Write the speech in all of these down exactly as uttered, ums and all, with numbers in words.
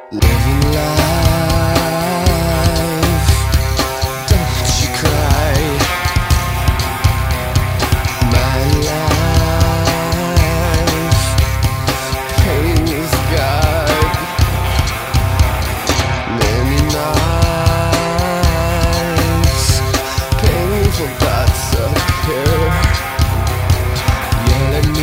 Living life, don't you cry. My life, pain is God. Many nights, painful thoughts appear. Yell at me.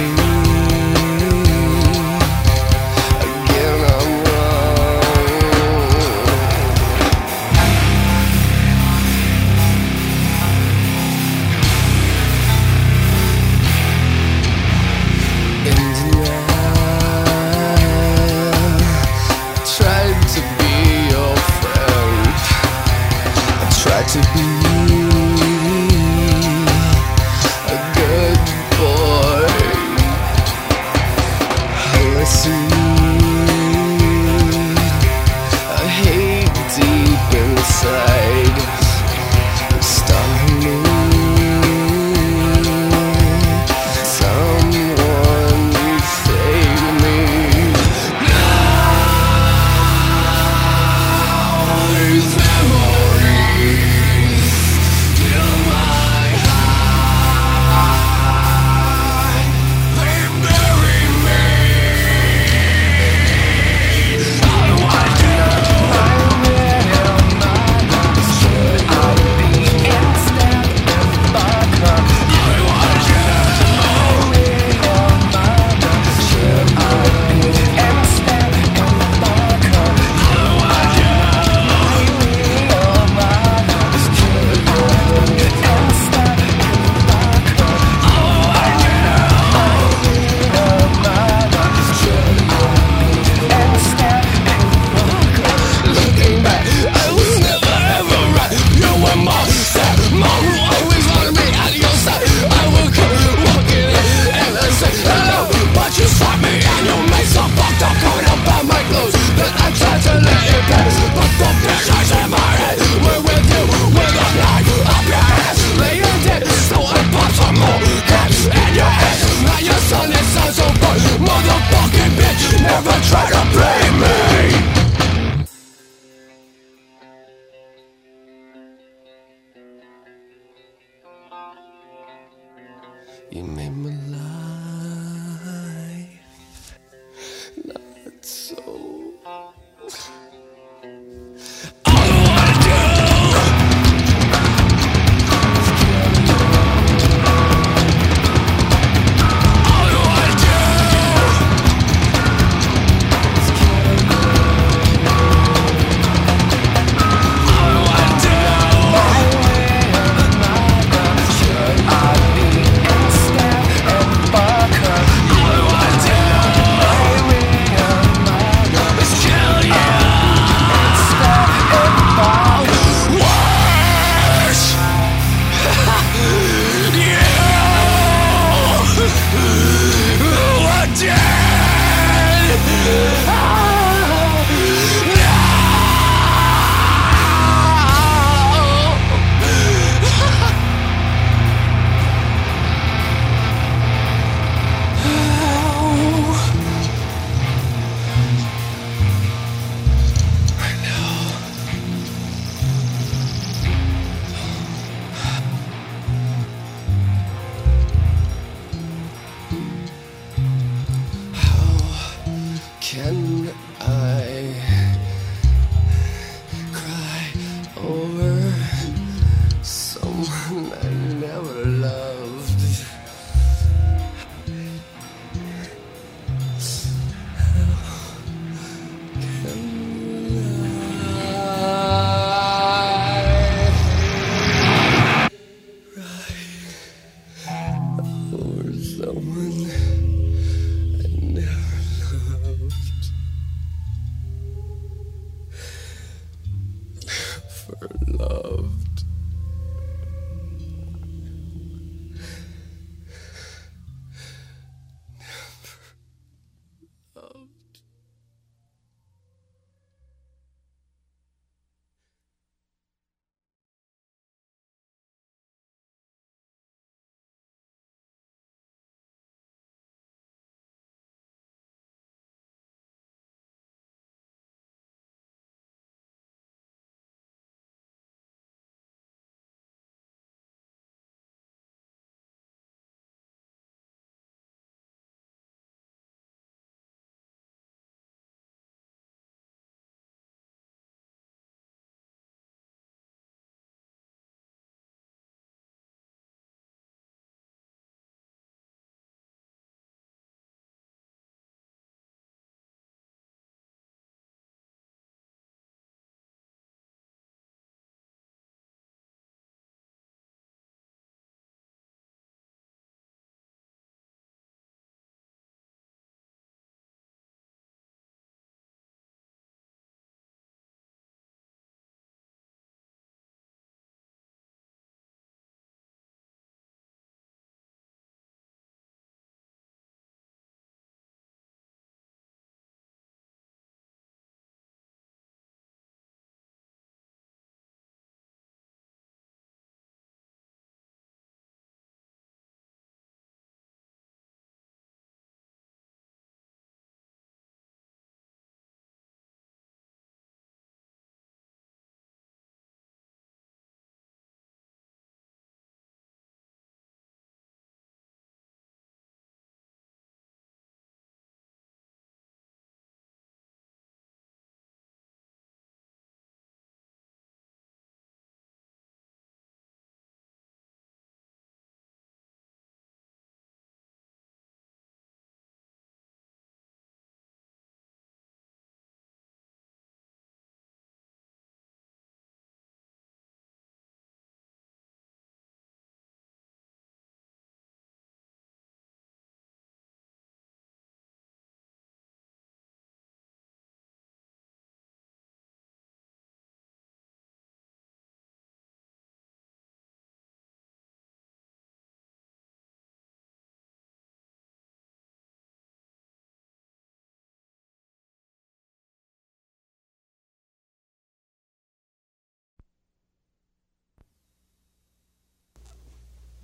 To be a good boy, listen, I hate deep inside, starting someone save me. Now these memories fill my heart, they bury me. I wonder, I will not. Should I be instead of vodka? I wonder, I will not. Should I be instead of vodka? I wonder, I will not. Should I be instead of vodka? I wonder, I will not. Should I be instead of vodka? Looking back, I was never ever right. You were my sad mom who always wanted me at your side. I would come walking in and I say hello, but you stopped me and you made some fucked up comment about my clothes that I tried to let it pass. But the pictures in my head were with you with a knife up your ass, laying dead. So I pop some more caps in your head. Now your son is sound so fun, motherfucking bitch. Never try to blame me. You made my life not so. I wanna do. I wanna do. I wanna do. Should I be instead of vodka? I wanna do. I will not. Let's kill you instead of vodka. Worse. You are dead. Can I cry over someone I never loved? Can I cry over someone I never loved?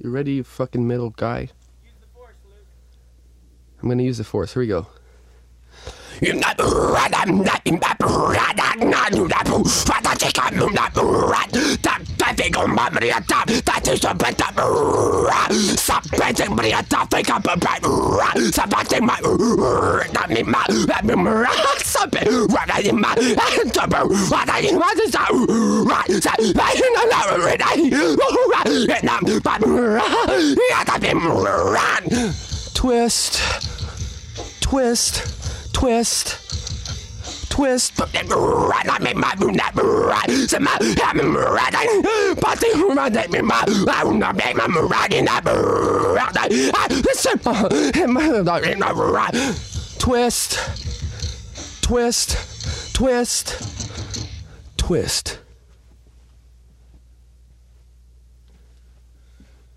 You ready, you fucking middle guy? I'm gonna use the force. Here we go. Twist, twist, twist, twist. Twist, twist, twist, twist.